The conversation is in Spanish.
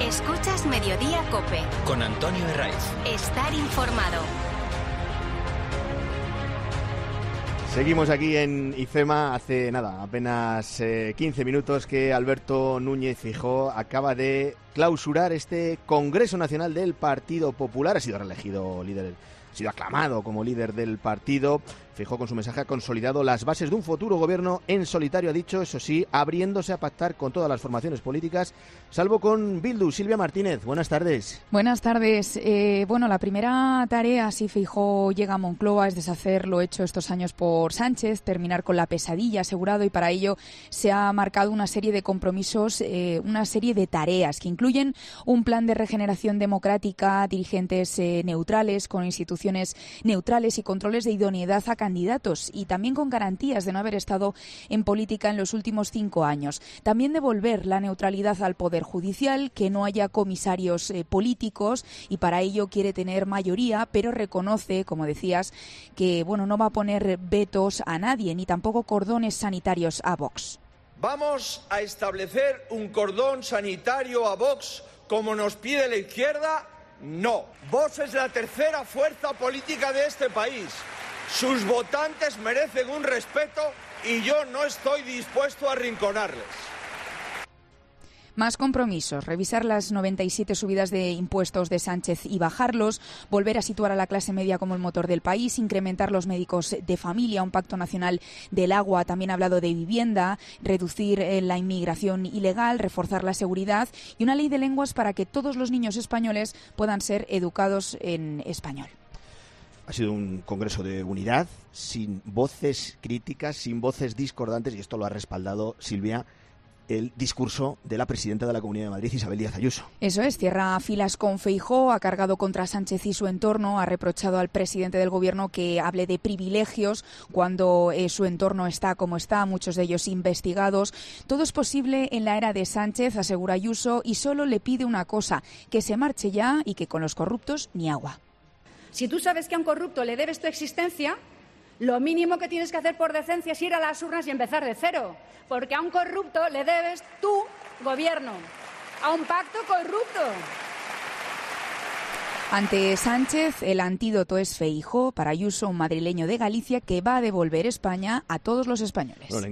Escuchas Mediodía COPE. Con Antonio Herraiz. Estar informado. Seguimos aquí en IFEMA. Hace nada, apenas 15 minutos que Alberto Núñez Feijóo acaba de clausurar este Congreso Nacional del Partido Popular. Ha sido reelegido líder, ha sido aclamado como líder del partido. Feijóo, con su mensaje, ha consolidado las bases de un futuro gobierno en solitario, ha dicho, eso sí, abriéndose a pactar con todas las formaciones políticas, salvo con Bildu. Silvia Martínez, buenas tardes. Buenas tardes. Bueno, la primera tarea, si Feijóo llega a Moncloa, es deshacer lo hecho estos años por Sánchez, terminar con la pesadilla, asegurado, y para ello se ha marcado una serie de compromisos, una serie de tareas que incluyen un plan de regeneración democrática, dirigentes neutrales, con instituciones neutrales y controles de idoneidad a candidatos, y también con garantías de no haber estado en política en los últimos 5 años. También devolver la neutralidad al Poder Judicial, que no haya comisarios políticos, y para ello quiere tener mayoría, pero reconoce, como decías, que no va a poner vetos a nadie, ni tampoco cordones sanitarios a Vox. ¿Vamos a establecer un cordón sanitario a Vox como nos pide la izquierda? No. Vox es la tercera fuerza política de este país. Sus votantes merecen un respeto y yo no estoy dispuesto a arrinconarles. Más compromisos: revisar las 97 subidas de impuestos de Sánchez y bajarlos, volver a situar a la clase media como el motor del país, incrementar los médicos de familia, un pacto nacional del agua, también ha hablado de vivienda, reducir la inmigración ilegal, reforzar la seguridad y una ley de lenguas para que todos los niños españoles puedan ser educados en español. Ha sido un congreso de unidad, sin voces críticas, sin voces discordantes, y esto lo ha respaldado, Silvia, el discurso de la presidenta de la Comunidad de Madrid, Isabel Díaz Ayuso. Eso es, cierra filas con Feijóo, ha cargado contra Sánchez y su entorno, ha reprochado al presidente del Gobierno que hable de privilegios cuando su entorno está como está, muchos de ellos investigados. Todo es posible en la era de Sánchez, asegura Ayuso, y solo le pide una cosa: que se marche ya y que con los corruptos ni agua. Si tú sabes que a un corrupto le debes tu existencia, lo mínimo que tienes que hacer por decencia es ir a las urnas y empezar de cero, porque a un corrupto le debes tu gobierno, a un pacto corrupto. Ante Sánchez, el antídoto es Feijóo, para Ayuso, un madrileño de Galicia que va a devolver España a todos los españoles. Bueno,